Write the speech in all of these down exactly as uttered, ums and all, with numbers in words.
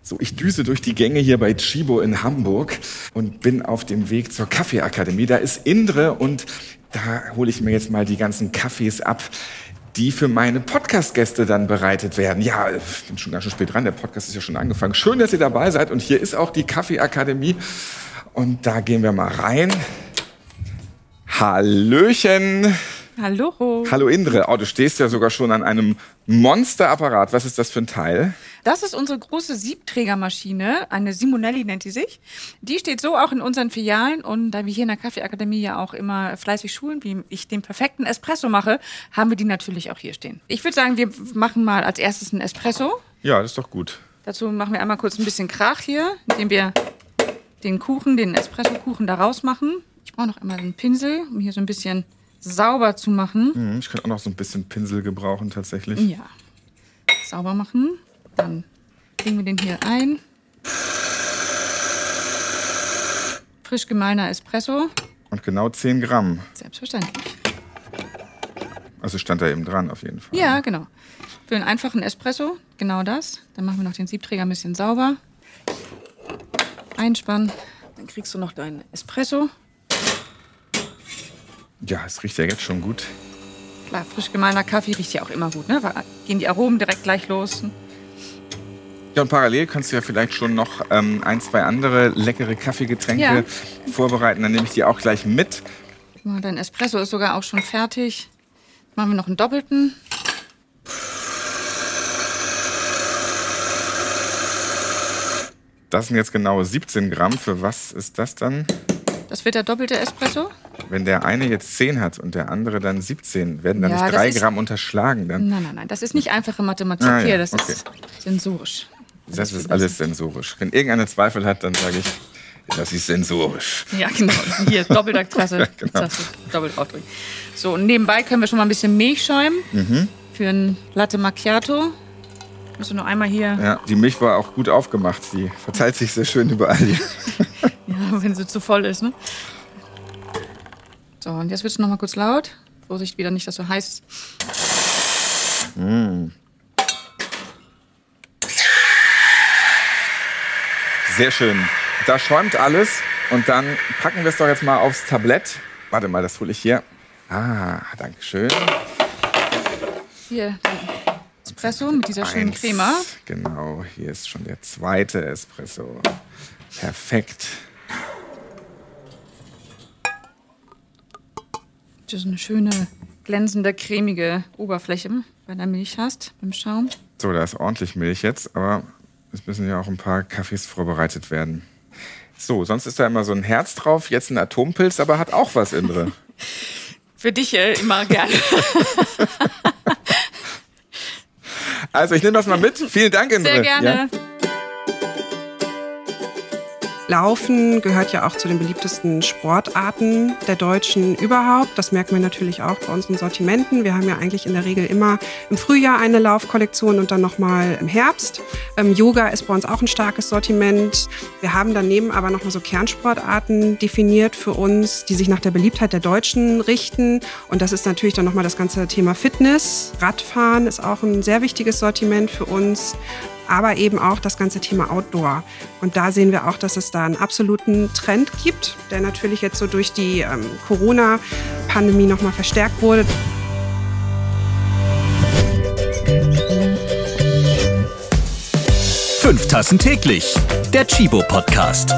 So, ich düse durch die Gänge hier bei Tchibo in Hamburg und bin auf dem Weg zur Kaffeeakademie. Da ist Indre und da hole ich mir jetzt mal die ganzen Kaffees ab, die für meine Podcast-Gäste dann bereitet werden. Ja, ich bin schon ganz schön spät dran, der Podcast ist ja schon angefangen. Schön, dass ihr dabei seid und hier ist auch die Kaffeeakademie und da gehen wir mal rein. Hallöchen! Hallo. Hallo Indre. Oh, du stehst ja sogar schon an einem Monsterapparat. Was ist das für ein Teil? Das ist unsere große Siebträgermaschine, eine Simonelli nennt die sich. Die steht so auch in unseren Filialen und da wir hier in der Kaffeeakademie ja auch immer fleißig schulen, wie ich den perfekten Espresso mache, haben wir die natürlich auch hier stehen. Ich würde sagen, wir machen mal als erstes einen Espresso. Ja, das ist doch gut. Dazu machen wir einmal kurz ein bisschen Krach hier, indem wir den Kuchen, den Espresso-Kuchen da rausmachen. Ich brauche noch einmal einen Pinsel, um hier so ein bisschen sauber zu machen. Ich könnte auch noch so ein bisschen Pinsel gebrauchen, tatsächlich. Ja. Sauber machen. Dann legen wir den hier ein. Frisch gemahlener Espresso. Und genau zehn Gramm. Selbstverständlich. Also stand da eben dran, auf jeden Fall. Ja, genau. Für einen einfachen Espresso, genau das. Dann machen wir noch den Siebträger ein bisschen sauber. Einspannen. Dann kriegst du noch deinen Espresso. Ja, es riecht ja jetzt schon gut. Klar, frisch gemahlener Kaffee riecht ja auch immer gut, ne? Da gehen die Aromen direkt gleich los. Ja, und parallel kannst du ja vielleicht schon noch ähm, ein, zwei andere leckere Kaffeegetränke Ja. vorbereiten. Dann nehme ich die auch gleich mit. Dein Espresso ist sogar auch schon fertig. Jetzt machen wir noch einen doppelten. Das sind jetzt genau siebzehn Gramm. Für was ist das dann? Das wird der doppelte Espresso. Wenn der eine jetzt zehn hat und der andere dann siebzehn, werden dann Ja, nicht das drei ist- Gramm unterschlagen dann? Nein, nein, nein. Das ist nicht einfache Mathematik Ah, ja, hier. Das okay. ist sensorisch. Das ist alles sensorisch. Wenn irgendeiner Zweifel hat, dann sage ich, das ist sensorisch. Ja, genau. Hier, doppelter Klasse. Ja, genau. Das hast du doppelt draufdrücken. So, und nebenbei können wir schon mal ein bisschen Milch schäumen. Mhm. Für ein Latte Macchiato. Müssen wir noch einmal hier. Ja, die Milch war auch gut aufgemacht. Die verteilt sich sehr schön überall hier. Ja, wenn sie zu voll ist, ne? So, und jetzt wird es noch mal kurz laut. Vorsicht wieder nicht, dass so heiß. Sehr schön. Da schäumt alles und dann packen wir es doch jetzt mal aufs Tablett. Warte mal, das hole ich hier. Ah, danke schön. Hier, den Espresso mit dieser schönen Eins. Crema. Genau, hier ist schon der zweite Espresso. Perfekt. Du so eine schöne, glänzende, cremige Oberfläche bei der Milch hast, beim Schaum. So, da ist ordentlich Milch jetzt, aber es müssen ja auch ein paar Kaffees vorbereitet werden. So, sonst ist da immer so ein Herz drauf, jetzt ein Atompilz, aber hat auch was, Indre. Für dich äh, immer gerne. Also, ich nehme das mal mit. Vielen Dank, Indre. Sehr gerne. Ja. Laufen gehört ja auch zu den beliebtesten Sportarten der Deutschen überhaupt. Das merken wir natürlich auch bei unseren Sortimenten. Wir haben ja eigentlich in der Regel immer im Frühjahr eine Laufkollektion und dann nochmal im Herbst. Ähm, Yoga ist bei uns auch ein starkes Sortiment. Wir haben daneben aber nochmal so Kernsportarten definiert für uns, die sich nach der Beliebtheit der Deutschen richten. Und das ist natürlich dann nochmal das ganze Thema Fitness. Radfahren ist auch ein sehr wichtiges Sortiment für uns. Aber eben auch das ganze Thema Outdoor. Und da sehen wir auch, dass es da einen absoluten Trend gibt, der natürlich jetzt so durch die ähm, Corona-Pandemie nochmal verstärkt wurde. Fünf Tassen täglich, der Tchibo Podcast.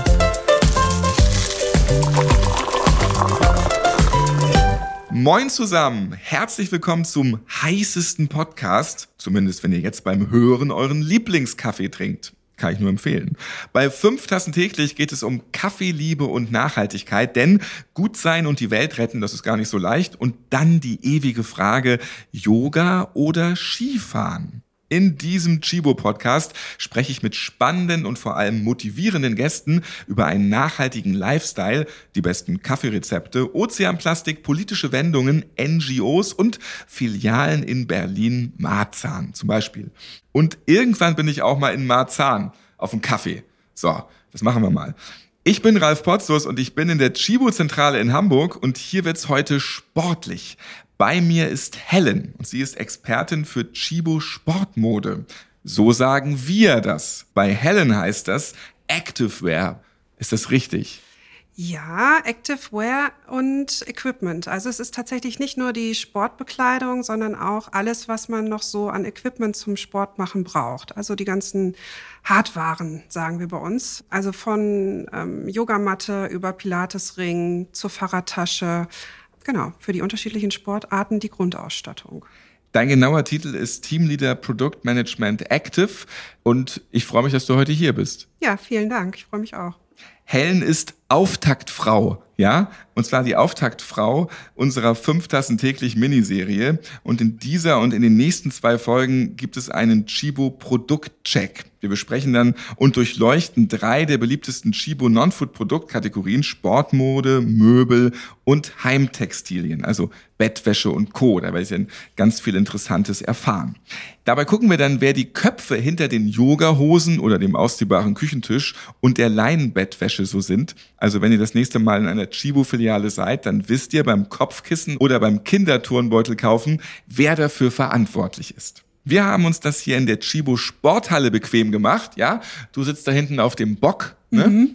Moin zusammen, herzlich willkommen zum heißesten Podcast, zumindest wenn ihr jetzt beim Hören euren Lieblingskaffee trinkt. Kann ich nur empfehlen. Bei fünf Tassen täglich geht es um Kaffeeliebe und Nachhaltigkeit, denn gut sein und die Welt retten, das ist gar nicht so leicht. Und dann die ewige Frage, Yoga oder Skifahren? In diesem Tchibo-Podcast spreche ich mit spannenden und vor allem motivierenden Gästen über einen nachhaltigen Lifestyle, die besten Kaffeerezepte, Ozeanplastik, politische Wendungen, N G Os und Filialen in Berlin, Marzahn zum Beispiel. Und irgendwann bin ich auch mal in Marzahn auf dem Kaffee. So, das machen wir mal. Ich bin Ralf Potzus und ich bin in der Tchibo-Zentrale in Hamburg und hier wird's heute sportlich. Bei mir ist Helen und sie ist Expertin für Tchibo Sportmode. So sagen wir das. Bei Helen heißt das Activewear. Ist das richtig? Ja, Activewear und Equipment. Also es ist tatsächlich nicht nur die Sportbekleidung, sondern auch alles, was man noch so an Equipment zum Sportmachen braucht. Also die ganzen Hardwaren, sagen wir bei uns. Also von ähm, Yogamatte über Pilatesring zur Fahrradtasche. Genau, für die unterschiedlichen Sportarten die Grundausstattung. Dein genauer Titel ist Teamleader Produktmanagement Active und ich freue mich, dass du heute hier bist. Ja, vielen Dank. Ich freue mich auch. Helen ist Auftaktfrau, ja? Und zwar die Auftaktfrau unserer fünf Tassen täglich Miniserie. Und in dieser und in den nächsten zwei Folgen gibt es einen Chibo Produktcheck. Wir besprechen dann und durchleuchten drei der beliebtesten Chibo Non-Food Produktkategorien: Sportmode, Möbel und Heimtextilien, also Bettwäsche und Co. Da werdet ihr dann ganz viel Interessantes erfahren. Dabei gucken wir dann, wer die Köpfe hinter den Yogahosen oder dem ausziehbaren Küchentisch und der Leinenbettwäsche so sind. Also wenn ihr das nächste Mal in einer Chibo-Filiale seid, dann wisst ihr beim Kopfkissen oder beim Kinderturnbeutel kaufen, wer dafür verantwortlich ist. Wir haben uns das hier in der Chibo Sporthalle bequem gemacht, ja. Du sitzt da hinten auf dem Bock, ne? Mhm.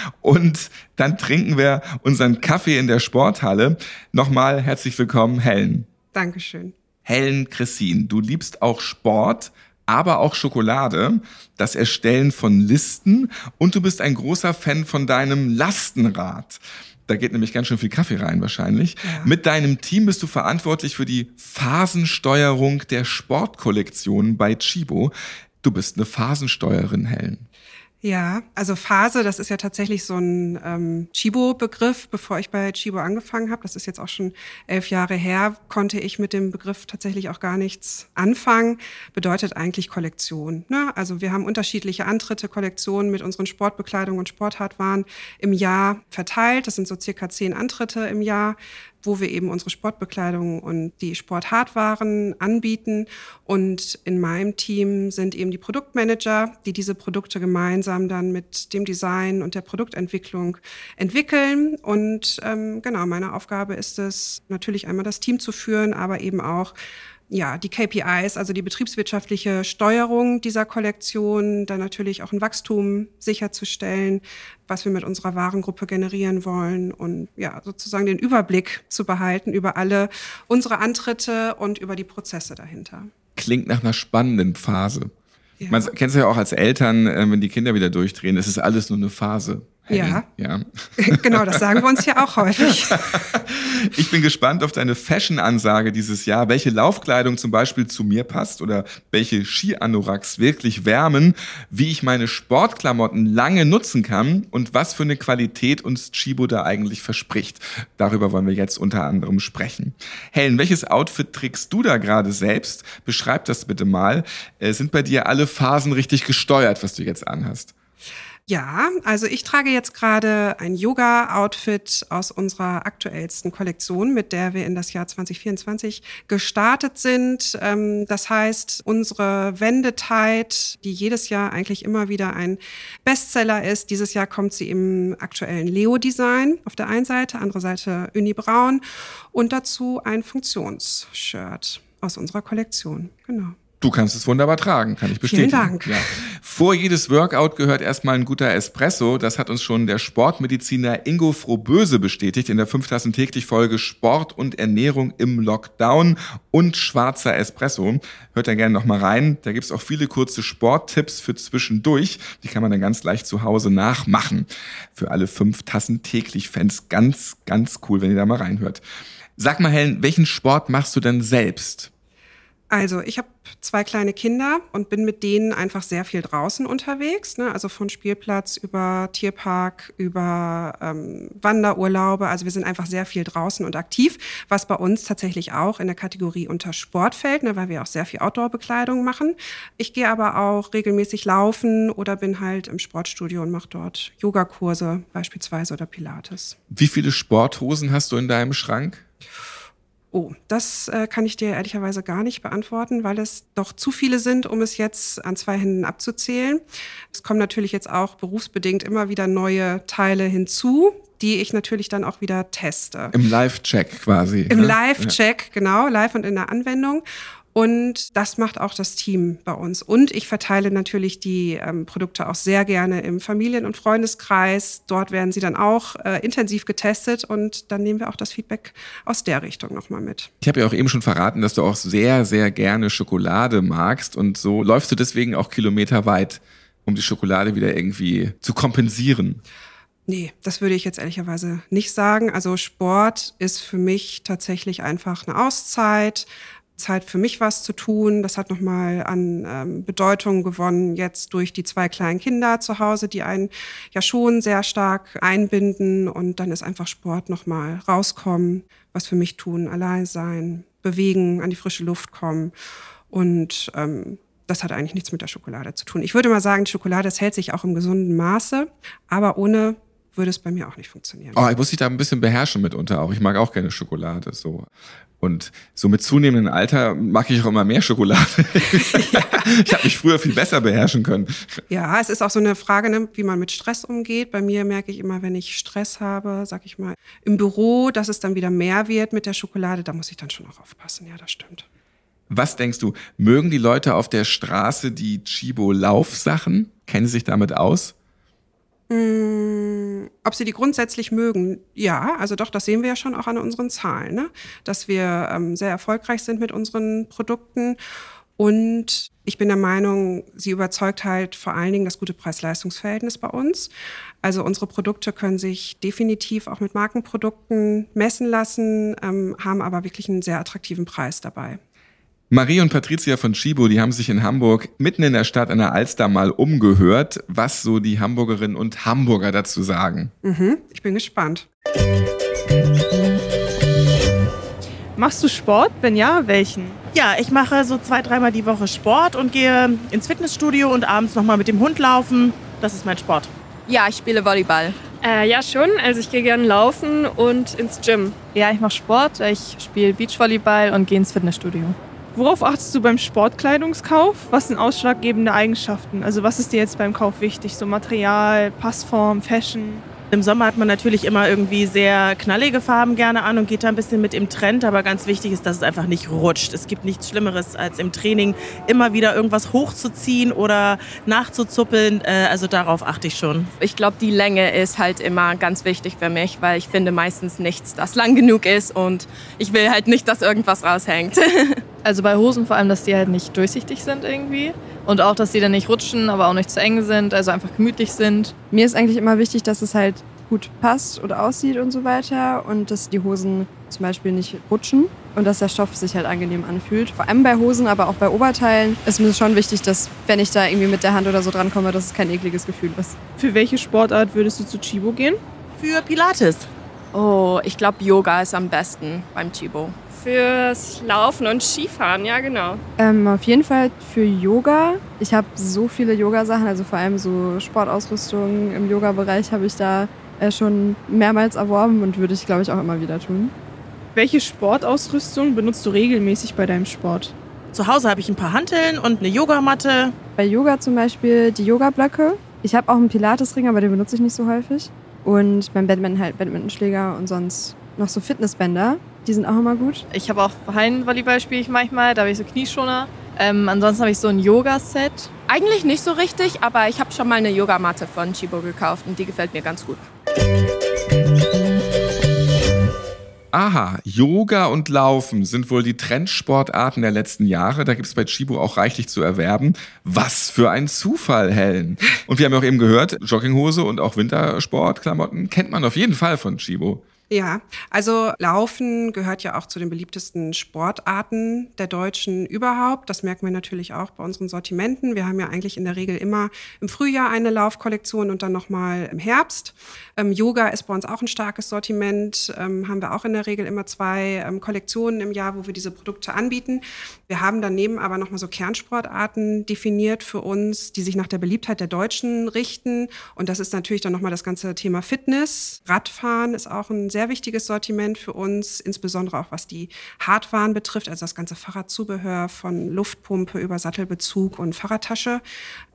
Und dann trinken wir unseren Kaffee in der Sporthalle. Nochmal herzlich willkommen, Helen. Dankeschön. Helen Kressin, du liebst auch Sport, aber auch Schokolade, das Erstellen von Listen und du bist ein großer Fan von deinem Lastenrad. Da geht nämlich ganz schön viel Kaffee rein wahrscheinlich. Ja. Mit deinem Team bist du verantwortlich für die Phasensteuerung der Sportkollektion bei Chibo. Du bist eine Phasensteuerin, Helen. Ja, also Phase, das ist ja tatsächlich so ein ähm, Chibo-Begriff. Bevor ich bei Chibo angefangen habe, das ist jetzt auch schon elf Jahre her, konnte ich mit dem Begriff tatsächlich auch gar nichts anfangen. Bedeutet eigentlich Kollektion, ne? Also wir haben unterschiedliche Antritte, Kollektionen mit unseren Sportbekleidung und Sporthardwaren im Jahr verteilt. Das sind so circa zehn Antritte im Jahr, wo wir eben unsere Sportbekleidung und die Sporthardwaren anbieten. Und in meinem Team sind eben die Produktmanager, die diese Produkte gemeinsam dann mit dem Design und der Produktentwicklung entwickeln. Und ähm, genau, meine Aufgabe ist es, natürlich einmal das Team zu führen, aber eben auch ja, die K P Is, also die betriebswirtschaftliche Steuerung dieser Kollektion, dann natürlich auch ein Wachstum sicherzustellen, was wir mit unserer Warengruppe generieren wollen und ja, sozusagen den Überblick zu behalten über alle unsere Antritte und über die Prozesse dahinter. Klingt nach einer spannenden Phase. Ja. Man kennt es ja auch als Eltern, wenn die Kinder wieder durchdrehen, es ist alles nur eine Phase. Ja. ja, genau, das sagen wir uns ja auch häufig. Ich bin gespannt auf deine Fashion-Ansage dieses Jahr, welche Laufkleidung zum Beispiel zu mir passt oder welche Ski-Anoraks wirklich wärmen, wie ich meine Sportklamotten lange nutzen kann und was für eine Qualität uns Chibo da eigentlich verspricht. Darüber wollen wir jetzt unter anderem sprechen. Helen, welches Outfit trägst du da gerade selbst? Beschreib das bitte mal. Sind bei dir alle Phasen richtig gesteuert, was du jetzt anhast? Ja, also ich trage jetzt gerade ein Yoga-Outfit aus unserer aktuellsten Kollektion, mit der wir in das Jahr zwanzig vierundzwanzig gestartet sind. Das heißt, unsere Wendetide, die jedes Jahr eigentlich immer wieder ein Bestseller ist, dieses Jahr kommt sie im aktuellen Leo-Design auf der einen Seite, andere Seite Uni Braun und dazu ein Funktionsshirt aus unserer Kollektion. Genau. Du kannst es wunderbar tragen, kann ich bestätigen. Vielen Dank. Ja. Vor jedes Workout gehört erstmal ein guter Espresso. Das hat uns schon der Sportmediziner Ingo Frohböse bestätigt in der fünf Tassen täglich Folge Sport und Ernährung im Lockdown und schwarzer Espresso. Hört da gerne noch mal rein. Da gibt's auch viele kurze Sporttipps für zwischendurch. Die kann man dann ganz leicht zu Hause nachmachen. Für alle fünf Tassen täglich Fans ganz, ganz cool, wenn ihr da mal reinhört. Sag mal, Helen, welchen Sport machst du denn selbst? Also ich habe zwei kleine Kinder und bin mit denen einfach sehr viel draußen unterwegs, ne? Also von Spielplatz über Tierpark, über ähm, Wanderurlaube. Also wir sind einfach sehr viel draußen und aktiv, was bei uns tatsächlich auch in der Kategorie unter Sport fällt, ne? Weil wir auch sehr viel Outdoor-Bekleidung machen. Ich gehe aber auch regelmäßig laufen oder bin halt im Sportstudio und mache dort Yogakurse beispielsweise oder Pilates. Wie viele Sporthosen hast du in deinem Schrank? Oh, das äh, kann ich dir ehrlicherweise gar nicht beantworten, weil es doch zu viele sind, um es jetzt an zwei Händen abzuzählen. Es kommen natürlich jetzt auch berufsbedingt immer wieder neue Teile hinzu, die ich natürlich dann auch wieder teste. Im Live-Check quasi. Im ne? Live-Check, ja. Genau, live und in der Anwendung. Und das macht auch das Team bei uns. Und ich verteile natürlich die ähm, Produkte auch sehr gerne im Familien- und Freundeskreis. Dort werden sie dann auch äh, intensiv getestet und dann nehmen wir auch das Feedback aus der Richtung nochmal mit. Ich habe ja auch eben schon verraten, dass du auch sehr, sehr gerne Schokolade magst und so läufst du deswegen auch kilometerweit, um die Schokolade wieder irgendwie zu kompensieren. Nee, das würde ich jetzt ehrlicherweise nicht sagen. Also Sport ist für mich tatsächlich einfach eine Auszeit. Zeit für mich was zu tun. Das hat nochmal an ähm, Bedeutung gewonnen jetzt durch die zwei kleinen Kinder zu Hause, die einen ja schon sehr stark einbinden. Und dann ist einfach Sport nochmal rauskommen, was für mich tun, allein sein, bewegen, an die frische Luft kommen. Und ähm, das hat eigentlich nichts mit der Schokolade zu tun. Ich würde mal sagen, die Schokolade, das hält sich auch im gesunden Maße, aber ohne würde es bei mir auch nicht funktionieren. Oh, ich muss dich da ein bisschen beherrschen mitunter auch. Ich mag auch gerne Schokolade, so. Und so mit zunehmendem Alter mag ich auch immer mehr Schokolade. Ja. Ich habe mich früher viel besser beherrschen können. Ja, es ist auch so eine Frage, ne, wie man mit Stress umgeht. Bei mir merke ich immer, wenn ich Stress habe, sag ich mal, im Büro, dass es dann wieder mehr wird mit der Schokolade, da muss ich dann schon auch aufpassen. Ja, das stimmt. Was denkst du, mögen die Leute auf der Straße die Chibo-Laufsachen? Kennen sie sich damit aus? Mmh, ob sie die grundsätzlich mögen? Ja, also doch, das sehen wir ja schon auch an unseren Zahlen, ne? Dass wir ähm, sehr erfolgreich sind mit unseren Produkten. Und ich bin der Meinung, sie überzeugt halt vor allen Dingen das gute Preis-Leistungs-Verhältnis bei uns. Also unsere Produkte können sich definitiv auch mit Markenprodukten messen lassen, ähm, haben aber wirklich einen sehr attraktiven Preis dabei. Marie und Patricia von Chibo, die haben sich in Hamburg mitten in der Stadt an der Alster mal umgehört, was so die Hamburgerinnen und Hamburger dazu sagen. Mhm, ich bin gespannt. Machst du Sport? Wenn ja, welchen? Ja, ich mache so zwei, dreimal die Woche Sport und gehe ins Fitnessstudio und abends nochmal mit dem Hund laufen. Das ist mein Sport. Ja, ich spiele Volleyball. Äh, ja, schon. Also ich gehe gerne laufen und ins Gym. Ja, ich mache Sport. Ich spiele Beachvolleyball und gehe ins Fitnessstudio. Worauf achtest du beim Sportkleidungskauf? Was sind ausschlaggebende Eigenschaften? Also was ist dir jetzt beim Kauf wichtig? So Material, Passform, Fashion? Im Sommer hat man natürlich immer irgendwie sehr knallige Farben gerne an und geht da ein bisschen mit im Trend. Aber ganz wichtig ist, dass es einfach nicht rutscht. Es gibt nichts Schlimmeres, als im Training immer wieder irgendwas hochzuziehen oder nachzuzuppeln. Also darauf achte ich schon. Ich glaube, die Länge ist halt immer ganz wichtig für mich, weil ich finde meistens nichts, das lang genug ist. Und ich will halt nicht, dass irgendwas raushängt. Also bei Hosen vor allem, dass die halt nicht durchsichtig sind irgendwie. Und auch, dass die dann nicht rutschen, aber auch nicht zu eng sind, also einfach gemütlich sind. Mir ist eigentlich immer wichtig, dass es halt gut passt oder aussieht und so weiter. Und dass die Hosen zum Beispiel nicht rutschen und dass der Stoff sich halt angenehm anfühlt. Vor allem bei Hosen, aber auch bei Oberteilen ist mir schon wichtig, dass, wenn ich da irgendwie mit der Hand oder so drankomme, dass es kein ekliges Gefühl ist. Für welche Sportart würdest du zu Chibo gehen? Für Pilates. Oh, ich glaube, Yoga ist am besten beim Chibo. Fürs Laufen und Skifahren, ja genau. Ähm, auf jeden Fall für Yoga. Ich habe so viele Yoga-Sachen, also vor allem so Sportausrüstung im Yoga-Bereich habe ich da äh, schon mehrmals erworben und würde ich, glaube ich, auch immer wieder tun. Welche Sportausrüstung benutzt du regelmäßig bei deinem Sport? Zu Hause habe ich ein paar Hanteln und eine Yogamatte. Bei Yoga zum Beispiel die Yoga-Blöcke. Ich habe auch einen Pilates-Ring, aber den benutze ich nicht so häufig. Und beim Badminton halt Badmintonschläger und sonst noch so Fitnessbänder. Die sind auch immer gut. Ich habe auch Hallenvolleyball spiele ich manchmal, da habe ich so Knieschoner. Ähm, ansonsten habe ich so ein Yoga-Set. Eigentlich nicht so richtig, aber ich habe schon mal eine Yogamatte von Chibo gekauft und die gefällt mir ganz gut. Aha, Yoga und Laufen sind wohl die Trendsportarten der letzten Jahre. Da gibt es bei Chibo auch reichlich zu erwerben. Was für ein Zufall, Helen. Und wir haben ja auch eben gehört, Jogginghose und auch Wintersportklamotten kennt man auf jeden Fall von Chibo. Ja, also Laufen gehört ja auch zu den beliebtesten Sportarten der Deutschen überhaupt. Das merken wir natürlich auch bei unseren Sortimenten. Wir haben ja eigentlich in der Regel immer im Frühjahr eine Laufkollektion und dann nochmal im Herbst. Ähm, Yoga ist bei uns auch ein starkes Sortiment. Ähm, haben wir auch in der Regel immer zwei ähm, Kollektionen im Jahr, wo wir diese Produkte anbieten. Wir haben daneben aber nochmal so Kernsportarten definiert für uns, die sich nach der Beliebtheit der Deutschen richten. Und das ist natürlich dann nochmal das ganze Thema Fitness. Radfahren ist auch ein sehr sehr wichtiges Sortiment für uns, insbesondere auch was die Hardwaren betrifft, also das ganze Fahrradzubehör von Luftpumpe über Sattelbezug und Fahrradtasche.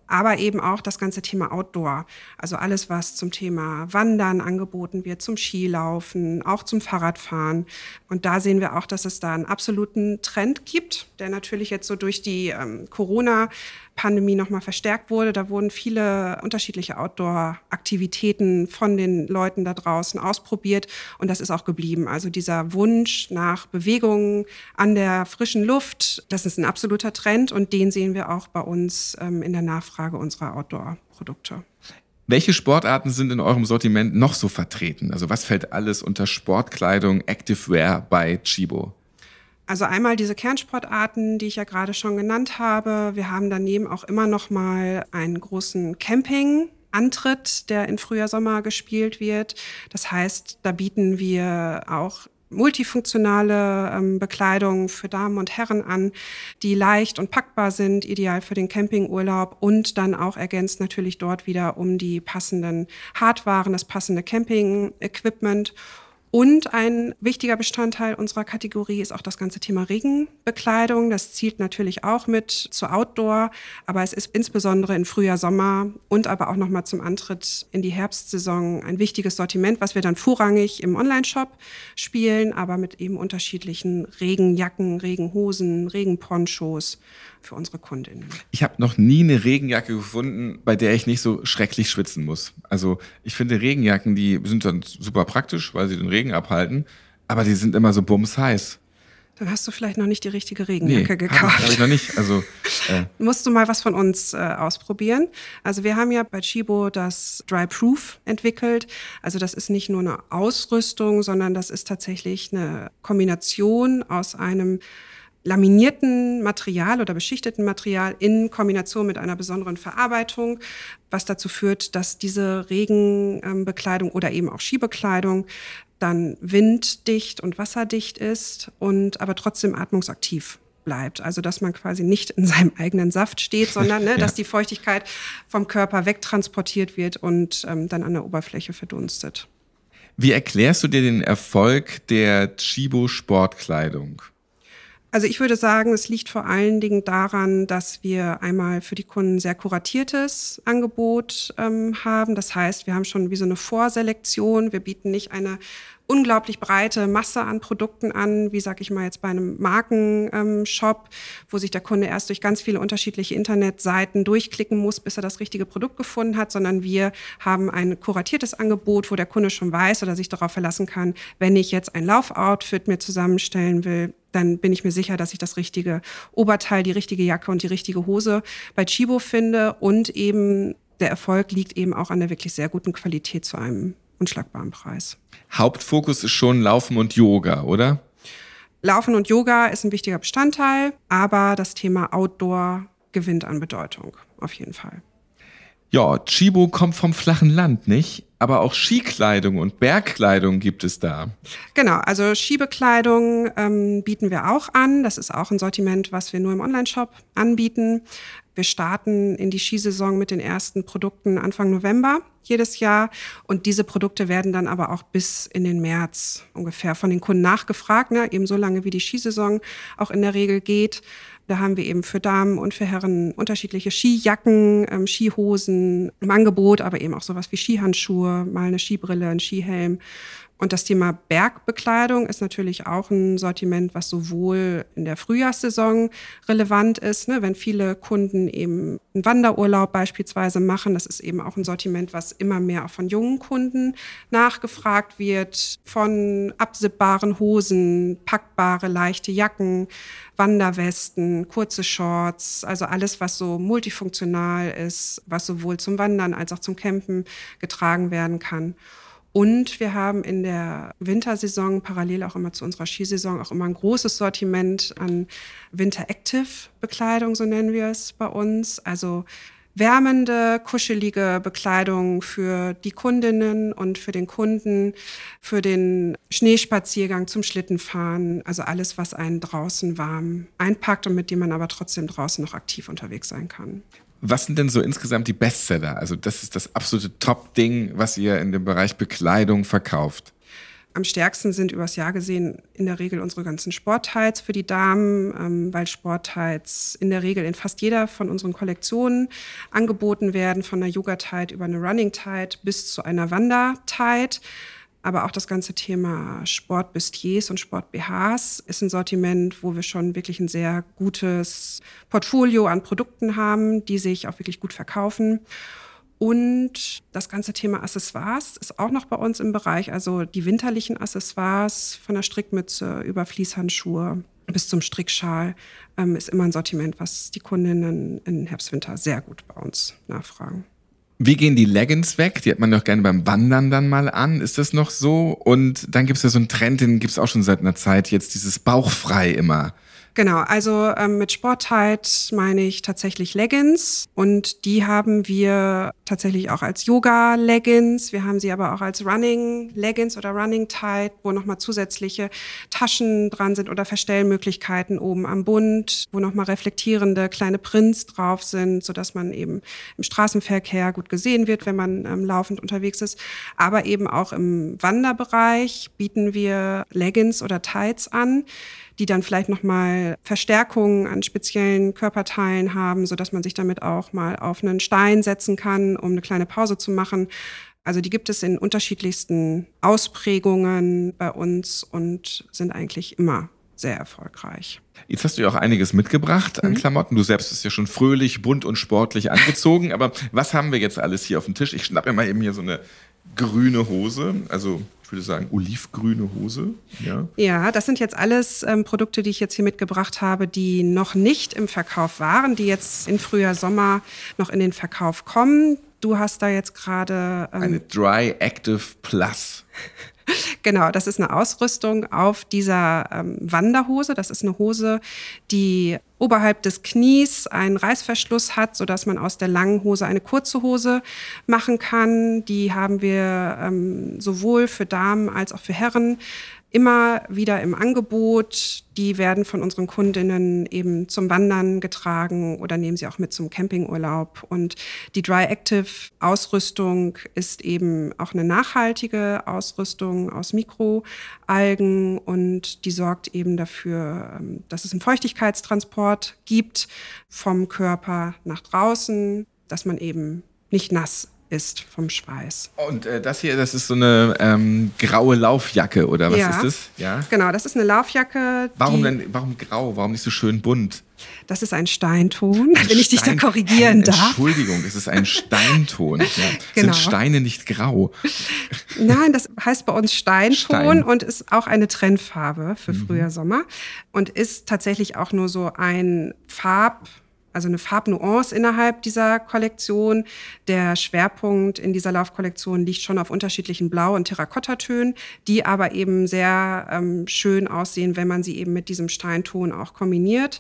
aber eben auch das ganze Thema Outdoor. Also alles, was zum Thema Wandern angeboten wird, zum Skilaufen, auch zum Fahrradfahren. Und da sehen wir auch, dass es da einen absoluten Trend gibt, der natürlich jetzt so durch die ähm, Corona-Pandemie nochmal verstärkt wurde. Da wurden viele unterschiedliche Outdoor-Aktivitäten von den Leuten da draußen ausprobiert und das ist auch geblieben. Also dieser Wunsch nach Bewegungen an der frischen Luft, das ist ein absoluter Trend und den sehen wir auch bei uns ähm, in der Nachfrage unserer Outdoor-Produkte. Welche Sportarten sind in eurem Sortiment noch so vertreten? Also was fällt alles unter Sportkleidung, Activewear bei Tchibo? Also einmal diese Kernsportarten, die ich ja gerade schon genannt habe. Wir haben daneben auch immer noch mal einen großen Camping-Antritt, der in Frühjahr, Sommer gespielt wird. Das heißt, da bieten wir auch multifunktionale ähm, Bekleidung für Damen und Herren an, die leicht und packbar sind, ideal für den Campingurlaub und dann auch ergänzt natürlich dort wieder um die passenden Hardwaren, das passende Camping-Equipment. Und ein wichtiger Bestandteil unserer Kategorie ist auch das ganze Thema Regenbekleidung. Das zielt natürlich auch mit zu Outdoor, aber es ist insbesondere in Frühjahr, Sommer und aber auch nochmal zum Antritt in die Herbstsaison ein wichtiges Sortiment, was wir dann vorrangig im Onlineshop spielen, aber mit eben unterschiedlichen Regenjacken, Regenhosen, Regenponchos für unsere Kundinnen. Ich habe noch nie eine Regenjacke gefunden, bei der ich nicht so schrecklich schwitzen muss. Also ich finde Regenjacken, die sind dann super praktisch, weil sie den Regen abhalten, aber die sind immer so bumsheiß. Dann hast du vielleicht noch nicht die richtige Regenjacke nee, gekauft. Habe ich noch nicht. Also äh. musst du mal was von uns äh, ausprobieren. Also wir haben ja bei Tchibo das Dry Proof entwickelt. Also das ist nicht nur eine Ausrüstung, sondern das ist tatsächlich eine Kombination aus einem laminierten Material oder beschichteten Material in Kombination mit einer besonderen Verarbeitung, was dazu führt, dass diese Regenbekleidung oder eben auch Skibekleidung dann winddicht und wasserdicht ist und aber trotzdem atmungsaktiv bleibt. Also dass man quasi nicht in seinem eigenen Saft steht, sondern ne, ja. dass die Feuchtigkeit vom Körper wegtransportiert wird und ähm, dann an der Oberfläche verdunstet. Wie erklärst du dir den Erfolg der Tchibo Sportkleidung? Also ich würde sagen, es liegt vor allen Dingen daran, dass wir einmal für die Kunden sehr kuratiertes Angebot ähm, haben. Das heißt, wir haben schon wie so eine Vorselektion. Wir bieten nicht eine unglaublich breite Masse an Produkten an, wie sag ich mal jetzt bei einem Markenshop, wo sich der Kunde erst durch ganz viele unterschiedliche Internetseiten durchklicken muss, bis er das richtige Produkt gefunden hat, sondern wir haben ein kuratiertes Angebot, wo der Kunde schon weiß oder sich darauf verlassen kann, wenn ich jetzt ein Laufoutfit mir zusammenstellen will, dann bin ich mir sicher, dass ich das richtige Oberteil, die richtige Jacke und die richtige Hose bei Tchibo finde und eben der Erfolg liegt eben auch an der wirklich sehr guten Qualität zu einem unschlagbaren Preis. Hauptfokus ist schon Laufen und Yoga, oder? Laufen und Yoga ist ein wichtiger Bestandteil, aber das Thema Outdoor gewinnt an Bedeutung, auf jeden Fall. Ja, Tchibo kommt vom flachen Land, nicht? Aber auch Skikleidung und Bergkleidung gibt es da. Genau, also Skibekleidung ähm, bieten wir auch an. Das ist auch ein Sortiment, was wir nur im Onlineshop anbieten. Wir starten in die Skisaison mit den ersten Produkten Anfang November jedes Jahr. Und diese Produkte werden dann aber auch bis in den März ungefähr von den Kunden nachgefragt, ne? Eben so lange wie die Skisaison auch in der Regel geht. Da haben wir eben für Damen und für Herren unterschiedliche Skijacken, ähm, Skihosen im Angebot, aber eben auch sowas wie Skihandschuhe, mal eine Skibrille, ein Skihelm. Und das Thema Bergbekleidung ist natürlich auch ein Sortiment, was sowohl in der Frühjahrssaison relevant ist, ne, wenn viele Kunden eben einen Wanderurlaub beispielsweise machen. Das ist eben auch ein Sortiment, was immer mehr auch von jungen Kunden nachgefragt wird. Von absippbaren Hosen, packbare, leichte Jacken, Wanderwesten, kurze Shorts, also alles, was so multifunktional ist, was sowohl zum Wandern als auch zum Campen getragen werden kann. Und wir haben in der Wintersaison, parallel auch immer zu unserer Skisaison, auch immer ein großes Sortiment an Winter-Active-Bekleidung, so nennen wir es bei uns. Also wärmende, kuschelige Bekleidung für die Kundinnen und für den Kunden, für den Schneespaziergang, zum Schlittenfahren. Also alles, was einen draußen warm einpackt und mit dem man aber trotzdem draußen noch aktiv unterwegs sein kann. Was sind denn so insgesamt die Bestseller? Also das ist das absolute Top-Ding, was ihr in dem Bereich Bekleidung verkauft. Am stärksten sind übers Jahr gesehen in der Regel unsere ganzen Sporttights für die Damen, ähm, weil Sporttights in der Regel in fast jeder von unseren Kollektionen angeboten werden, von einer Yoga-Tight über eine Running-Tight bis zu einer Wander-Tight. Aber auch das ganze Thema Sportbustiers und Sport-B Hs ist ein Sortiment, wo wir schon wirklich ein sehr gutes Portfolio an Produkten haben, die sich auch wirklich gut verkaufen. Und das ganze Thema Accessoires ist auch noch bei uns im Bereich, also die winterlichen Accessoires von der Strickmütze über Fließhandschuhe bis zum Strickschal ähm, ist immer ein Sortiment, was die Kundinnen in Herbst, Winter sehr gut bei uns nachfragen. Wie gehen die Leggings weg? Die hat man doch gerne beim Wandern dann mal an. Ist das noch so? Und dann gibt es ja so einen Trend, den gibt es auch schon seit einer Zeit, jetzt dieses bauchfrei immer. Genau, also ähm, mit Sporttight meine ich tatsächlich Leggings und die haben wir tatsächlich auch als Yoga-Leggings. Wir haben sie aber auch als Running-Leggings oder Running-Tight, wo nochmal zusätzliche Taschen dran sind oder Verstellmöglichkeiten oben am Bund, wo nochmal reflektierende kleine Prints drauf sind, sodass man eben im Straßenverkehr gut gesehen wird, wenn man ähm, laufend unterwegs ist. Aber eben auch im Wanderbereich bieten wir Leggings oder Tights an, die dann vielleicht nochmal Verstärkungen an speziellen Körperteilen haben, sodass man sich damit auch mal auf einen Stein setzen kann, um eine kleine Pause zu machen. Also die gibt es in unterschiedlichsten Ausprägungen bei uns und sind eigentlich immer sehr erfolgreich. Jetzt hast du ja auch einiges mitgebracht an mhm. Klamotten. Du selbst bist ja schon fröhlich, bunt und sportlich angezogen. Aber was haben wir jetzt alles hier auf dem Tisch? Ich schnapp mir mal eben hier so eine grüne Hose, also ich würde sagen olivgrüne Hose. Ja, ja, das sind jetzt alles ähm, Produkte, die ich jetzt hier mitgebracht habe, die noch nicht im Verkauf waren, die jetzt in Frühjahr, Sommer noch in den Verkauf kommen. Du hast da jetzt gerade Ähm, eine Dry Active Plus. Genau, das ist eine Ausrüstung auf dieser ähm, Wanderhose. Das ist eine Hose, die oberhalb des Knies einen Reißverschluss hat, sodass man aus der langen Hose eine kurze Hose machen kann. Die haben wir ähm, sowohl für Damen als auch für Herren immer wieder im Angebot. Die werden von unseren Kundinnen eben zum Wandern getragen oder nehmen sie auch mit zum Campingurlaub. Und die Dry Active Ausrüstung ist eben auch eine nachhaltige Ausrüstung aus Mikroalgen und die sorgt eben dafür, dass es einen Feuchtigkeitstransport gibt vom Körper nach draußen, dass man eben nicht nass ist vom Schweiß. Und äh, das hier, das ist so eine ähm, graue Laufjacke, oder was ja, ist das? Ja, genau, das ist eine Laufjacke. Warum denn, warum grau? Warum nicht so schön bunt? Das ist ein Steinton, ein wenn ich dich Stein, da korrigieren äh, darf. Entschuldigung, es ist ein Steinton. Ja. Genau. Sind Steine nicht grau? Nein, das heißt bei uns Steinton Stein. Und ist auch eine Trendfarbe für Mhm. Frühjahr, Sommer und ist tatsächlich auch nur so ein Farb, also eine Farbnuance innerhalb dieser Kollektion. Der Schwerpunkt in dieser Laufkollektion liegt schon auf unterschiedlichen Blau- und Terrakottatönen, die aber eben sehr ähm, schön aussehen, wenn man sie eben mit diesem Steinton auch kombiniert.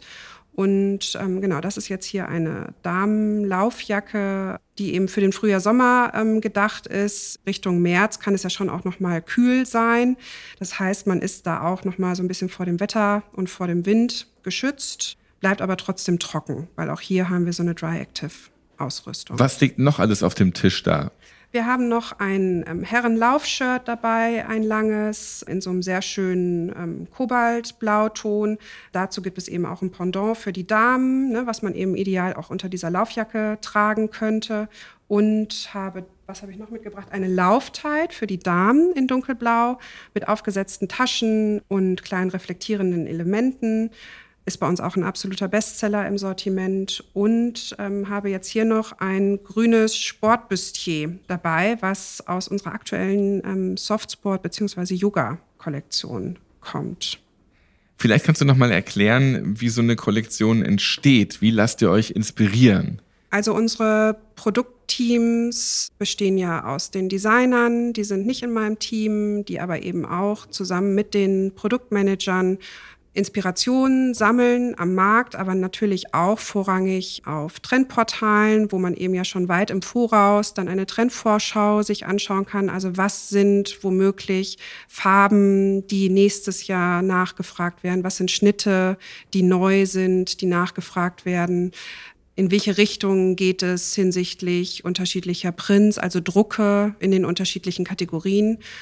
Und ähm, genau, das ist jetzt hier eine Damenlaufjacke, die eben für den Frühjahr-Sommer ähm, gedacht ist. Richtung März kann es ja schon auch noch mal kühl sein. Das heißt, man ist da auch noch mal so ein bisschen vor dem Wetter und vor dem Wind geschützt, bleibt aber trotzdem trocken, weil auch hier haben wir so eine Dry Active Ausrüstung. Was liegt noch alles auf dem Tisch da? Wir haben noch ein ähm, Herrenlaufshirt dabei, ein langes, in so einem sehr schönen ähm, Kobaltblauton. Dazu gibt es eben auch ein Pendant für die Damen, ne, was man eben ideal auch unter dieser Laufjacke tragen könnte. Und habe, was habe ich noch mitgebracht? Eine Lauftight für die Damen in dunkelblau mit aufgesetzten Taschen und kleinen reflektierenden Elementen. Ist bei uns auch ein absoluter Bestseller im Sortiment und ähm, habe jetzt hier noch ein grünes Sportbustier dabei, was aus unserer aktuellen ähm, Softsport- bzw. Yoga-Kollektion kommt. Vielleicht kannst du noch mal erklären, wie so eine Kollektion entsteht. Wie lasst ihr euch inspirieren? Also unsere Produktteams bestehen ja aus den Designern, die sind nicht in meinem Team, die aber eben auch zusammen mit den Produktmanagern Inspirationen sammeln am Markt, aber natürlich auch vorrangig auf Trendportalen, wo man eben ja schon weit im Voraus dann eine Trendvorschau sich anschauen kann. Also was sind womöglich Farben, die nächstes Jahr nachgefragt werden? Was sind Schnitte, die neu sind, die nachgefragt werden? In welche Richtung geht es hinsichtlich unterschiedlicher Prints, also Drucke in den unterschiedlichen Kategorien?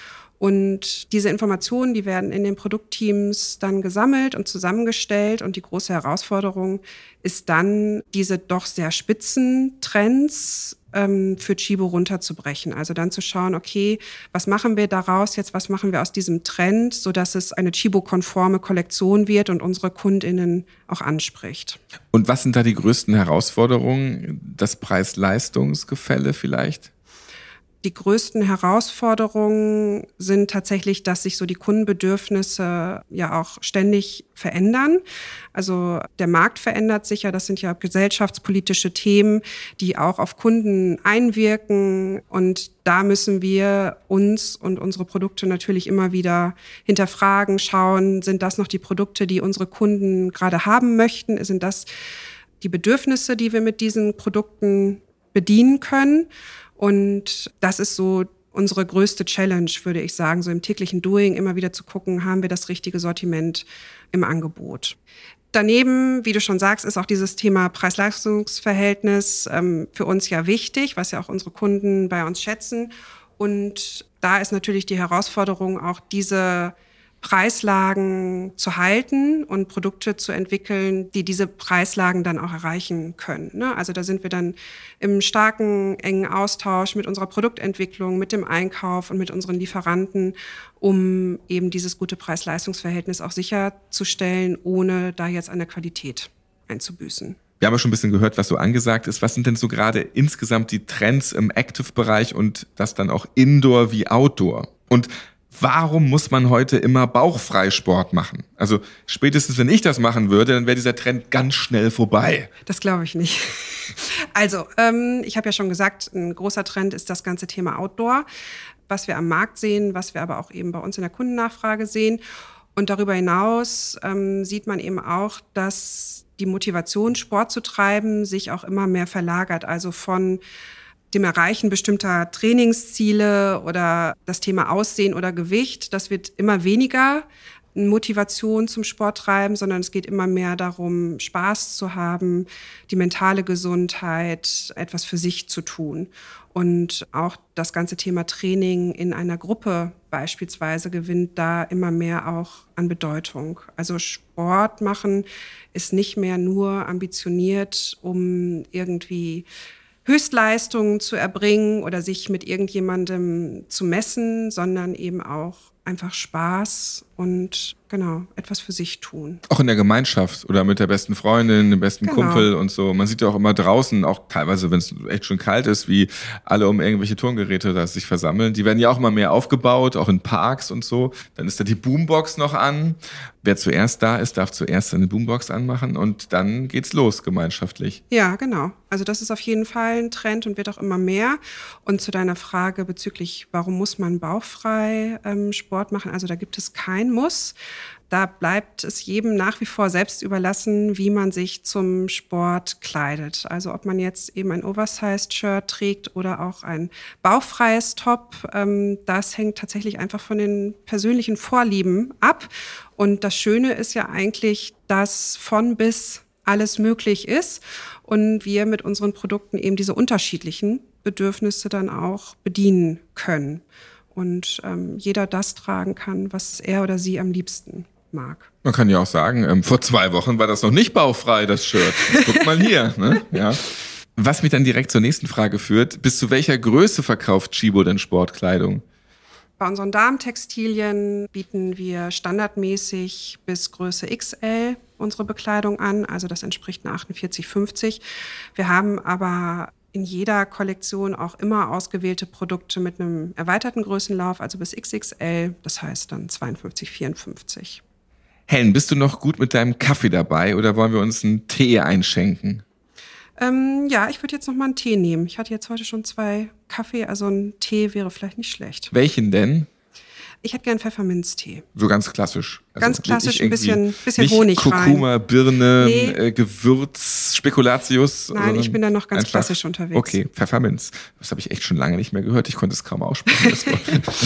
Und diese Informationen, die werden in den Produktteams dann gesammelt und zusammengestellt. Und die große Herausforderung ist dann, diese doch sehr spitzen Trends ähm, für Tchibo runterzubrechen. Also dann zu schauen, okay, was machen wir daraus jetzt, was machen wir aus diesem Trend, sodass es eine Tchibo-konforme Kollektion wird und unsere KundInnen auch anspricht. Und was sind da die größten Herausforderungen? Das Preis-Leistungs-Gefälle vielleicht? Die größten Herausforderungen sind tatsächlich, dass sich so die Kundenbedürfnisse ja auch ständig verändern. Also der Markt verändert sich ja, das sind ja gesellschaftspolitische Themen, die auch auf Kunden einwirken. Und da müssen wir uns und unsere Produkte natürlich immer wieder hinterfragen, schauen, sind das noch die Produkte, die unsere Kunden gerade haben möchten? Sind das die Bedürfnisse, die wir mit diesen Produkten bedienen können? Und das ist so unsere größte Challenge, würde ich sagen, so im täglichen Doing immer wieder zu gucken, haben wir das richtige Sortiment im Angebot. Daneben, wie du schon sagst, ist auch dieses Thema Preis-Leistungs-Verhältnis ähm, für uns ja wichtig, was ja auch unsere Kunden bei uns schätzen. Und da ist natürlich die Herausforderung, auch diese Preislagen zu halten und Produkte zu entwickeln, die diese Preislagen dann auch erreichen können. Ne? Also da sind wir dann im starken, engen Austausch mit unserer Produktentwicklung, mit dem Einkauf und mit unseren Lieferanten, um eben dieses gute Preis-Leistungs-Verhältnis auch sicherzustellen, ohne da jetzt an der Qualität einzubüßen. Wir haben ja schon ein bisschen gehört, was so angesagt ist. Was sind denn so gerade insgesamt die Trends im Active-Bereich und das dann auch Indoor wie Outdoor? Und warum muss man heute immer bauchfrei Sport machen? Also spätestens, wenn ich das machen würde, dann wäre dieser Trend ganz schnell vorbei. Das glaube ich nicht. Also, ähm, ich habe ja schon gesagt, ein großer Trend ist das ganze Thema Outdoor, was wir am Markt sehen, was wir aber auch eben bei uns in der Kundennachfrage sehen. Und darüber hinaus ähm, sieht man eben auch, dass die Motivation, Sport zu treiben, sich auch immer mehr verlagert. Also von dem Erreichen bestimmter Trainingsziele oder das Thema Aussehen oder Gewicht, das wird immer weniger Motivation zum Sport treiben, sondern es geht immer mehr darum, Spaß zu haben, die mentale Gesundheit, etwas für sich zu tun. Und auch das ganze Thema Training in einer Gruppe beispielsweise gewinnt da immer mehr auch an Bedeutung. Also Sport machen ist nicht mehr nur ambitioniert, um irgendwie Höchstleistungen zu erbringen oder sich mit irgendjemandem zu messen, sondern eben auch einfach Spaß und genau etwas für sich tun. Auch in der Gemeinschaft oder mit der besten Freundin, dem besten Genau. Kumpel und so. Man sieht ja auch immer draußen, auch teilweise, wenn es echt schon kalt ist, wie alle um irgendwelche Turngeräte da sich versammeln. Die werden ja auch immer mehr aufgebaut, auch in Parks und so. Dann ist da die Boombox noch an. Wer zuerst da ist, darf zuerst seine Boombox anmachen und dann geht's los gemeinschaftlich. Ja, genau. Also das ist auf jeden Fall ein Trend und wird auch immer mehr. Und zu deiner Frage bezüglich, warum muss man bauchfrei ähm, Sport machen? Also da gibt es kein Muss. Da bleibt es jedem nach wie vor selbst überlassen, wie man sich zum Sport kleidet. Also ob man jetzt eben ein Oversized-Shirt trägt oder auch ein bauchfreies Top, ähm, das hängt tatsächlich einfach von den persönlichen Vorlieben ab. Und das Schöne ist ja eigentlich, dass von bis alles möglich ist und wir mit unseren Produkten eben diese unterschiedlichen Bedürfnisse dann auch bedienen können. Und ähm, jeder das tragen kann, was er oder sie am liebsten mag. Man kann ja auch sagen, ähm, vor zwei Wochen war das noch nicht bauchfrei, das Shirt. Guck mal hier, ne? Ja. Was mich dann direkt zur nächsten Frage führt, bis zu welcher Größe verkauft Tchibo denn Sportkleidung? Bei unseren Damentextilien bieten wir standardmäßig bis Größe X L unsere Bekleidung an, also das entspricht einer achtundvierzig fünfzig. Wir haben aber in jeder Kollektion auch immer ausgewählte Produkte mit einem erweiterten Größenlauf, also bis X X L, das heißt dann zweiundfünfzig vierundfünfzig. Helen, bist du noch gut mit deinem Kaffee dabei oder wollen wir uns einen Tee einschenken? Ähm, ja, ich würde jetzt noch mal einen Tee nehmen. Ich hatte jetzt heute schon zwei Kaffee, also ein Tee wäre vielleicht nicht schlecht. Welchen denn? Ich hätte gern Pfefferminztee. So ganz klassisch. Also ganz klassisch, ein bisschen, bisschen nicht Honig Kurkuma, rein. Kurkuma, Birne, Nee. äh, Gewürz, Spekulatius. Nein, ich bin da noch ganz einfach, klassisch unterwegs. Okay, Pfefferminz. Das habe ich echt schon lange nicht mehr gehört. Ich konnte es kaum aussprechen. Das Wort.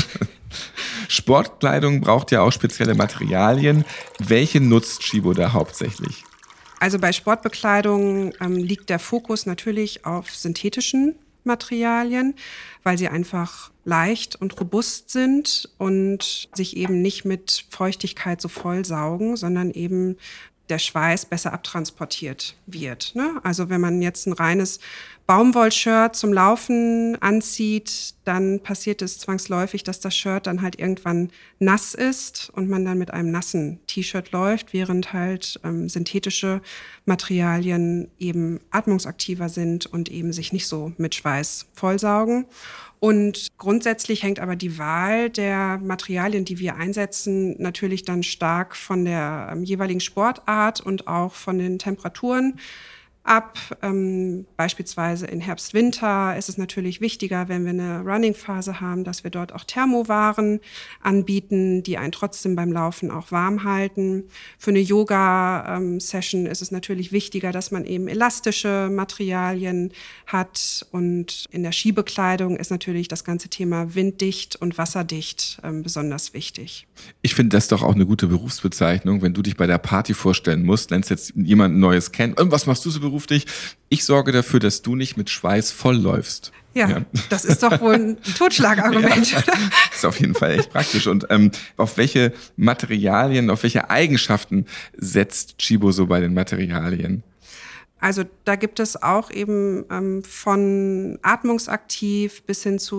Sportkleidung braucht ja auch spezielle Materialien. Welche nutzt Tchibo da hauptsächlich? Also bei Sportbekleidung ähm, liegt der Fokus natürlich auf synthetischen Materialien, weil sie einfach leicht und robust sind und sich eben nicht mit Feuchtigkeit so vollsaugen, sondern eben der Schweiß besser abtransportiert wird. Ne? Also wenn man jetzt ein reines Baumwollshirt zum Laufen anzieht, dann passiert es zwangsläufig, dass das Shirt dann halt irgendwann nass ist und man dann mit einem nassen T-Shirt läuft, während halt ähm, synthetische Materialien eben atmungsaktiver sind und eben sich nicht so mit Schweiß vollsaugen. Und grundsätzlich hängt aber die Wahl der Materialien, die wir einsetzen, natürlich dann stark von der ähm, jeweiligen Sportart und auch von den Temperaturen ab. Ähm, beispielsweise in Herbst, Winter ist es natürlich wichtiger, wenn wir eine Running-Phase haben, dass wir dort auch Thermowaren anbieten, die einen trotzdem beim Laufen auch warm halten. Für eine Yoga-Session ist es natürlich wichtiger, dass man eben elastische Materialien hat. Und in der Skibekleidung ist natürlich das ganze Thema winddicht und wasserdicht ähm, besonders wichtig. Ich finde das doch auch eine gute Berufsbezeichnung, wenn du dich bei der Party vorstellen musst, lernst jetzt jemanden Neues kennen. Und was machst du so beruflich? Ich sorge dafür, dass du nicht mit Schweiß vollläufst. Ja, ja, das ist doch wohl ein Totschlagargument. Ja, das ist auf jeden Fall echt praktisch. Und ähm, auf welche Materialien, auf welche Eigenschaften setzt Tchibo so bei den Materialien? Also da gibt es auch eben ähm, von atmungsaktiv bis hin zu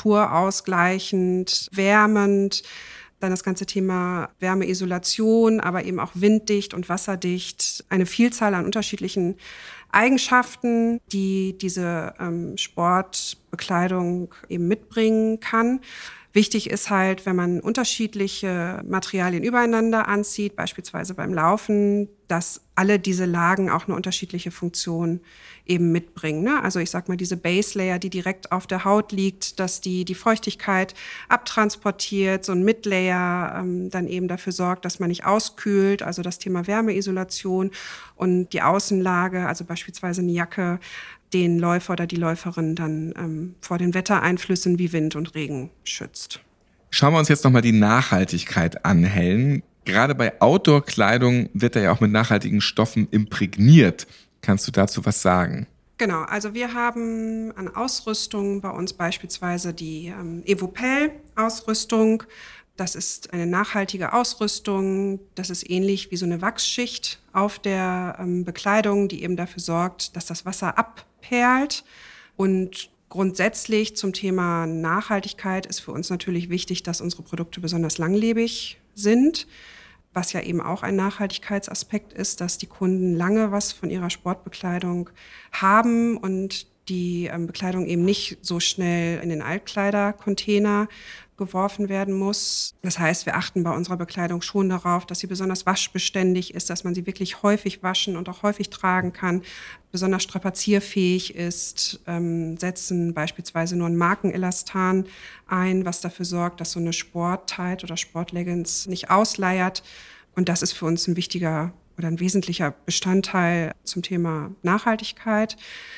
temperaturausgleichend, wärmend. Dann das ganze Thema Wärmeisolation, aber eben auch winddicht und wasserdicht. Eine Vielzahl an unterschiedlichen Eigenschaften, die diese ähm, Sportbekleidung eben mitbringen kann. Wichtig ist halt, wenn man unterschiedliche Materialien übereinander anzieht, beispielsweise beim Laufen, dass alle diese Lagen auch eine unterschiedliche Funktion eben mitbringen. Ne? Also ich sag mal, diese Base Layer, die direkt auf der Haut liegt, dass die die Feuchtigkeit abtransportiert, so ein Midlayer ähm, dann eben dafür sorgt, dass man nicht auskühlt, also das Thema Wärmeisolation, und die Außenlage, also beispielsweise eine Jacke, den Läufer oder die Läuferin dann ähm, vor den Wettereinflüssen wie Wind und Regen schützt. Schauen wir uns jetzt nochmal die Nachhaltigkeit an, Helen. Gerade bei Outdoor-Kleidung wird er ja auch mit nachhaltigen Stoffen imprägniert. Kannst du dazu was sagen? Genau, also wir haben an Ausrüstung bei uns beispielsweise die ähm, Evopel-Ausrüstung. Das ist eine nachhaltige Ausrüstung. Das ist ähnlich wie so eine Wachsschicht auf der ähm, Bekleidung, die eben dafür sorgt, dass das Wasser abperlt. Und grundsätzlich zum Thema Nachhaltigkeit ist für uns natürlich wichtig, dass unsere Produkte besonders langlebig sind. Was ja eben auch ein Nachhaltigkeitsaspekt ist, dass die Kunden lange was von ihrer Sportbekleidung haben und die ähm, Bekleidung eben nicht so schnell in den Altkleidercontainer geworfen werden muss. Das heißt, wir achten bei unserer Bekleidung schon darauf, dass sie besonders waschbeständig ist, dass man sie wirklich häufig waschen und auch häufig tragen kann, besonders strapazierfähig ist, ähm, setzen beispielsweise nur ein Markenelastan ein, was dafür sorgt, dass so eine Sport-Tight oder Sportleggings nicht ausleiert. Und das ist für uns ein wichtiger oder ein wesentlicher Bestandteil zum Thema Nachhaltigkeit.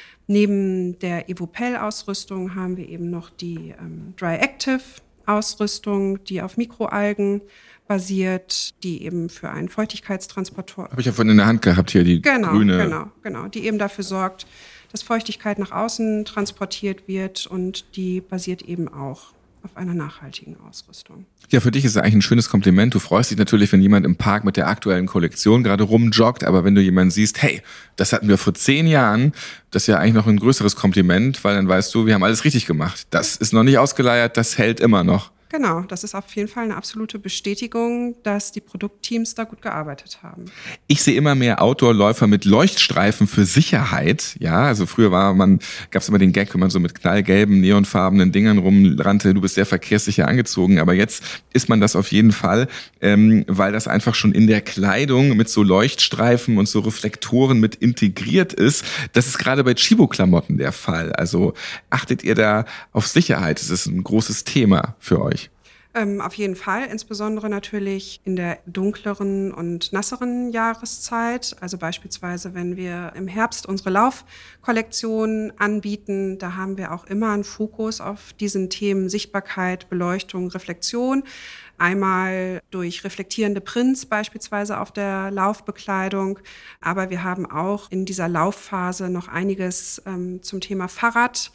Neben der Evopel-Ausrüstung haben wir eben noch die ähm, Dry Active Ausrüstung, die auf Mikroalgen basiert, die eben für einen Feuchtigkeitstransporteur... Habe ich ja vorhin in der Hand gehabt hier, die genau, grüne... Genau, genau, die eben dafür sorgt, dass Feuchtigkeit nach außen transportiert wird, und die basiert eben auch auf einer nachhaltigen Ausrüstung. Ja, für dich ist es eigentlich ein schönes Kompliment. Du freust dich natürlich, wenn jemand im Park mit der aktuellen Kollektion gerade rumjoggt, aber wenn du jemanden siehst, hey, das hatten wir vor zehn Jahren, das ist ja eigentlich noch ein größeres Kompliment, weil dann weißt du, wir haben alles richtig gemacht. Das ist noch nicht ausgeleiert, das hält immer noch. Genau, das ist auf jeden Fall eine absolute Bestätigung, dass die Produktteams da gut gearbeitet haben. Ich sehe immer mehr Outdoor-Läufer mit Leuchtstreifen für Sicherheit. Ja, also früher war man, gab es immer den Gag, wenn man so mit knallgelben, neonfarbenen Dingern rumrannte, du bist sehr verkehrssicher angezogen. Aber jetzt ist man das auf jeden Fall, ähm, weil das einfach schon in der Kleidung mit so Leuchtstreifen und so Reflektoren mit integriert ist. Das ist gerade bei Tchibo-Klamotten der Fall. Also achtet ihr da auf Sicherheit? Das ist ein großes Thema für euch. Ähm, auf jeden Fall, insbesondere natürlich in der dunkleren und nasseren Jahreszeit. Also beispielsweise, wenn wir im Herbst unsere Laufkollektion anbieten, da haben wir auch immer einen Fokus auf diesen Themen Sichtbarkeit, Beleuchtung, Reflexion. Einmal durch reflektierende Prints beispielsweise auf der Laufbekleidung. Aber wir haben auch in dieser Laufphase noch einiges ähm, zum Thema Fahrrad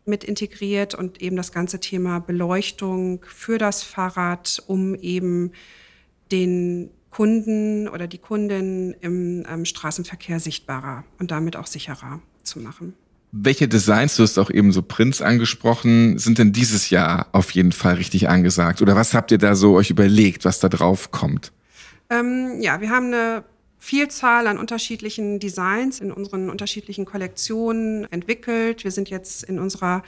mit integriert und eben das ganze Thema Beleuchtung für das Fahrrad, um eben den Kunden oder die Kundin im ähm, Straßenverkehr sichtbarer und damit auch sicherer zu machen. Welche Designs, du hast auch eben so Prints angesprochen, sind denn dieses Jahr auf jeden Fall richtig angesagt? Oder was habt ihr da so euch überlegt, was da drauf kommt? Ähm, ja, wir haben eine Vielzahl an unterschiedlichen Designs in unseren unterschiedlichen Kollektionen entwickelt. Wir sind jetzt in unserer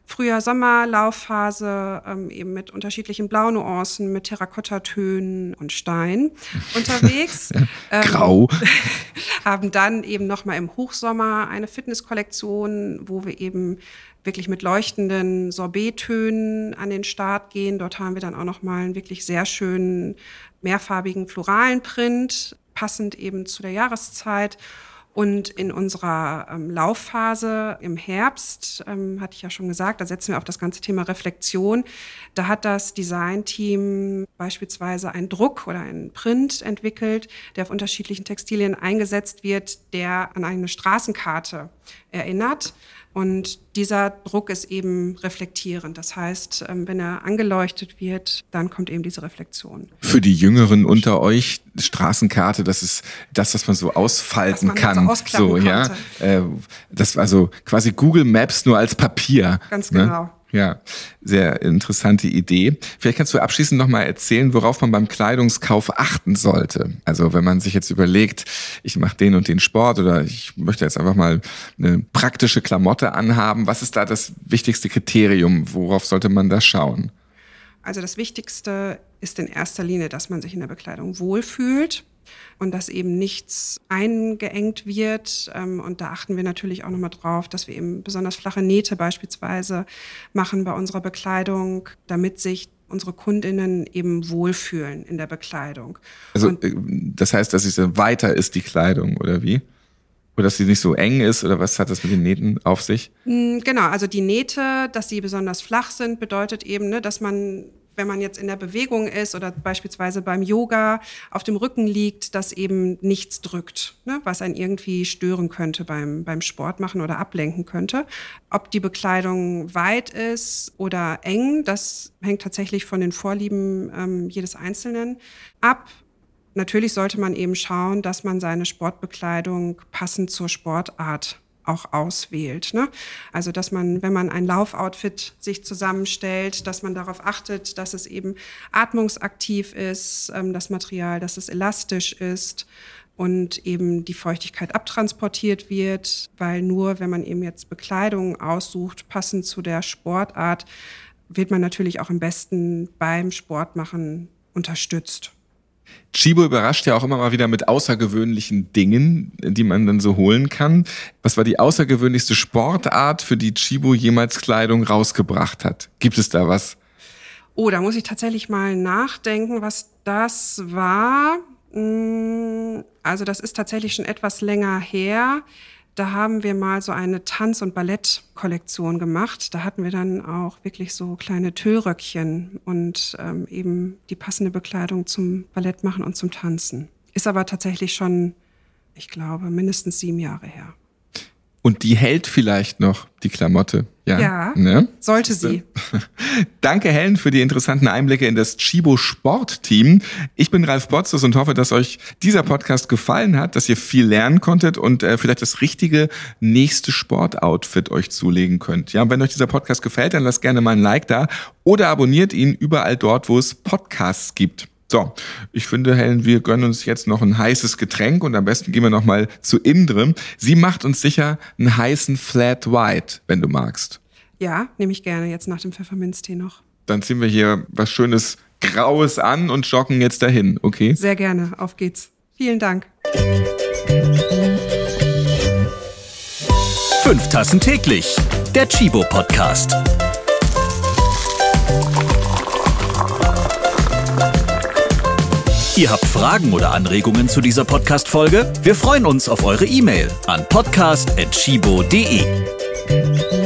Frühjahr-Sommer-Laufphase ähm, eben mit unterschiedlichen Blaunuancen, mit Terrakottatönen und Stein unterwegs. ähm, Grau. Haben dann eben nochmal im Hochsommer eine Fitnesskollektion, wo wir eben wirklich mit leuchtenden Sorbettönen an den Start gehen. Dort haben wir dann auch nochmal einen wirklich sehr schönen, mehrfarbigen floralen Print, passend eben zu der Jahreszeit. Und in unserer ähm, Laufphase im Herbst, ähm, hatte ich ja schon gesagt, da setzen wir auf das ganze Thema Reflexion. Da hat das Designteam beispielsweise einen Druck oder einen Print entwickelt, der auf unterschiedlichen Textilien eingesetzt wird, der an eine Straßenkarte erinnert. Und dieser Druck ist eben reflektierend. Das heißt, wenn er angeleuchtet wird, dann kommt eben diese Reflexion. Für die Jüngeren unter euch, Straßenkarte, das ist das, was man so ausfalten man kann. Halt so so, ja. Äh, das war also quasi Google Maps nur als Papier. Ganz genau. Ne? Ja, sehr interessante Idee. Vielleicht kannst du abschließend noch mal erzählen, worauf man beim Kleidungskauf achten sollte. Also wenn man sich jetzt überlegt, ich mache den und den Sport oder ich möchte jetzt einfach mal eine praktische Klamotte anhaben. Was ist da das wichtigste Kriterium? Worauf sollte man da schauen? Also das Wichtigste ist in erster Linie, dass man sich in der Bekleidung wohlfühlt und dass eben nichts eingeengt wird. Und da achten wir natürlich auch nochmal drauf, dass wir eben besonders flache Nähte beispielsweise machen bei unserer Bekleidung, damit sich unsere KundInnen eben wohlfühlen in der Bekleidung. Also und das heißt, dass sie weiter ist, die Kleidung, oder wie? Oder dass sie nicht so eng ist, oder was hat das mit den Nähten auf sich? Genau, also die Nähte, dass sie besonders flach sind, bedeutet eben, ne, dass man, wenn man jetzt in der Bewegung ist oder beispielsweise beim Yoga auf dem Rücken liegt, dass eben nichts drückt, ne, was einen irgendwie stören könnte beim, beim Sport machen oder ablenken könnte. Ob die Bekleidung weit ist oder eng, das hängt tatsächlich von den Vorlieben ähm, jedes Einzelnen ab. Natürlich sollte man eben schauen, dass man seine Sportbekleidung passend zur Sportart auch auswählt, ne? Also, dass man, wenn man ein Laufoutfit sich zusammenstellt, dass man darauf achtet, dass es eben atmungsaktiv ist, ähm, das Material, dass es elastisch ist und eben die Feuchtigkeit abtransportiert wird, weil nur, wenn man eben jetzt Bekleidung aussucht, passend zu der Sportart, wird man natürlich auch am besten beim Sportmachen unterstützt. Chibo überrascht ja auch immer mal wieder mit außergewöhnlichen Dingen, die man dann so holen kann. Was war die außergewöhnlichste Sportart, für die Chibo jemals Kleidung rausgebracht hat? Gibt es da was? Oh, da muss ich tatsächlich mal nachdenken, was das war. Also das ist tatsächlich schon etwas länger her. Da haben wir mal so eine Tanz- und Ballettkollektion gemacht. Da hatten wir dann auch wirklich so kleine Tüllröckchen und ähm, eben die passende Bekleidung zum Ballett machen und zum Tanzen. Ist aber tatsächlich schon, ich glaube, mindestens sieben Jahre her. Und die hält vielleicht noch, die Klamotte. Ja, ja, ne? Sollte sie. Danke, Helen, für die interessanten Einblicke in das Chibo Sportteam. Ich bin Ralf Botzes und hoffe, dass euch dieser Podcast gefallen hat, dass ihr viel lernen konntet und äh, vielleicht das richtige nächste Sportoutfit euch zulegen könnt. Ja, und wenn euch dieser Podcast gefällt, dann lasst gerne mal ein Like da oder abonniert ihn überall dort, wo es Podcasts gibt. So, ich finde, Helen, wir gönnen uns jetzt noch ein heißes Getränk und am besten gehen wir noch mal zu Indre. Sie macht uns sicher einen heißen Flat White, wenn du magst. Ja, nehme ich gerne jetzt nach dem Pfefferminztee noch. Dann ziehen wir hier was Schönes Graues an und joggen jetzt dahin, okay? Sehr gerne, auf geht's. Vielen Dank. Fünf Tassen täglich, der Chibo Podcast. Ihr habt Fragen oder Anregungen zu dieser Podcast-Folge? Wir freuen uns auf eure E-Mail an podcast at chibo punkt de.